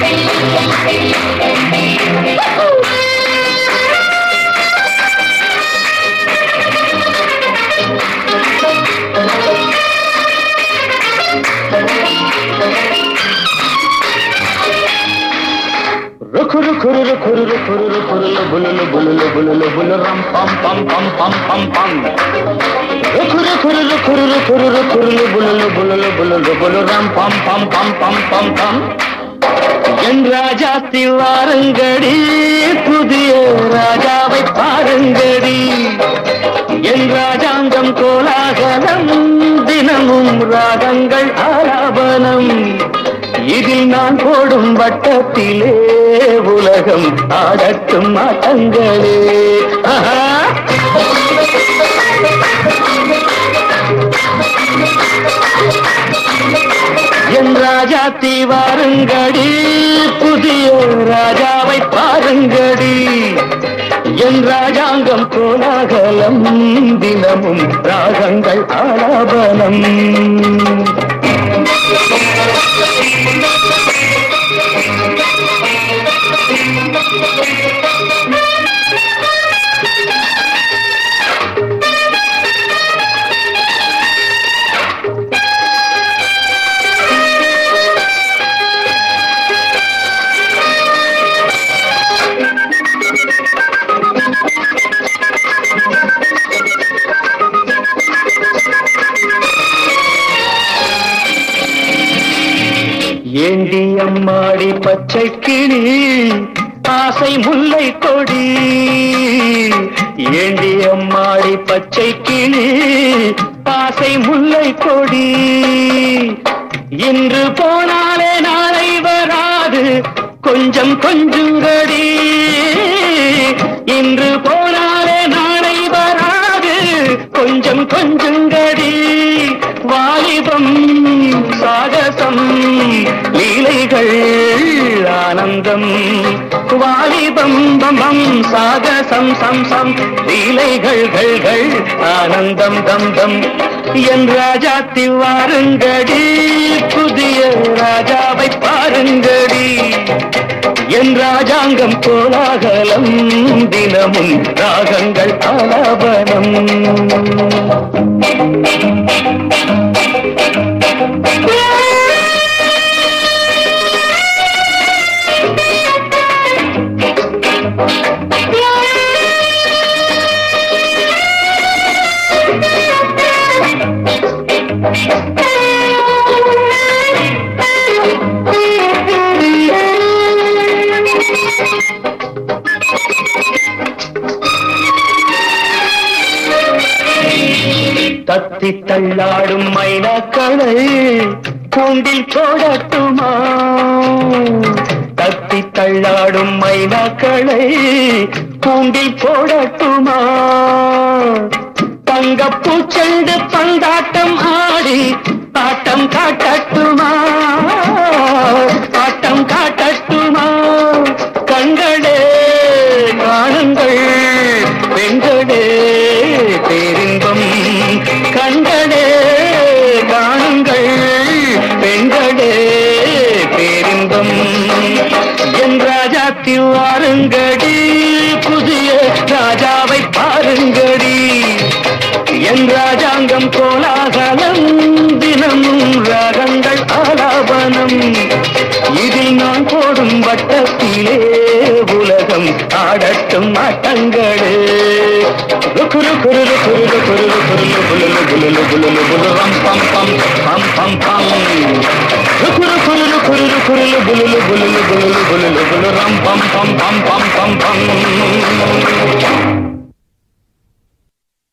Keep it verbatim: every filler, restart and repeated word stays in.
Rukuru kururu kururu kururu kurulu bululu bululu bululu bulu ram pam pam pam pam pam pam. Rukuru kururu kururu kururu kurulu bululu bululu bululu bulu ram pam pam pam pam pam pam. என் ராஜாத்தி வாருங்கடி புதிய ராஜாவை பாருங்கடி என் ராஜாங்கம் கோலாகலம் தினமும் ராகங்கள் ஆலாபனம் இதில் நான் போடும் வட்டத்திலே உலகம் ஆடட்டும் ஆட்டங்களே என் ராஜாத்தி வாருங்கடி புதிய ராஜாவை பாருங்கடி என் ராஜாங்கம் கோலாகலம் தினமும் ராகங்கள் ஆலாபனம் ஏண்டி அம்மாடி பச்சை கிளி ஆசை முல்லை கொடி ஏண்டி அம்மாடி பச்சை கிளி ஆசை முல்லை கொடி இன்று போனாலே நாளை வராது கொஞ்சம் கொஞ்சங்கடி இன்று போனாலே நாளை வராது கொஞ்சம் கொஞ்சங்கடி வாலிபம் சாகசம் லீலைகள் ஆனந்தம் வாலிபம் பம்பம் சாகசம் சம் சம் லீலைகள் கள் ஆனந்தம் தம் தம் என் ராஜாத்தி வாருங்கடி புதிய ராஜாவை பாருங்கடி என் ராஜாங்கம் கோலாகலம் தினமும் ராகங்கள் ஆலாபனம் தத்தி தள்ளாடும் மைனாக்களை கூண்டில் போடட்டுமா தத்தி தள்ளாடும் மைனாக்களை கூண்டில் போடட்டுமா தங்கப்பூச்செண்டு பந்தாட்டம் ஆடி ஆட்டம் காட்டட்டுமா ஆட்டம் காட்டட்டுமா கண்களே காணுங்கள் பெண்களே பேரின்பம் கண்களே காணுங்கள் பெண்களே பேரின்பம் என் ராஜாத்தி வாருங்கடி புதிய ராஜாவை பாருங்கடி என் ராஜாங்கம் கோலாகலம் தினமும் ராகங்கள் ஆலாபனம் இதில் நான் போடும் வட்டத்திலே உலகம் ஆடட்டும் ஆட்டங்களே குரு குரு குரு குரு குரு குலுலு குலுலு குலுலு குலுரம் பம் பம் பம் பம் பம் குரு குரு குரு குரு குலுலு குலுலு குலுலு குலுலு குலுரம் பம் பம் பம் பம் பம் பம்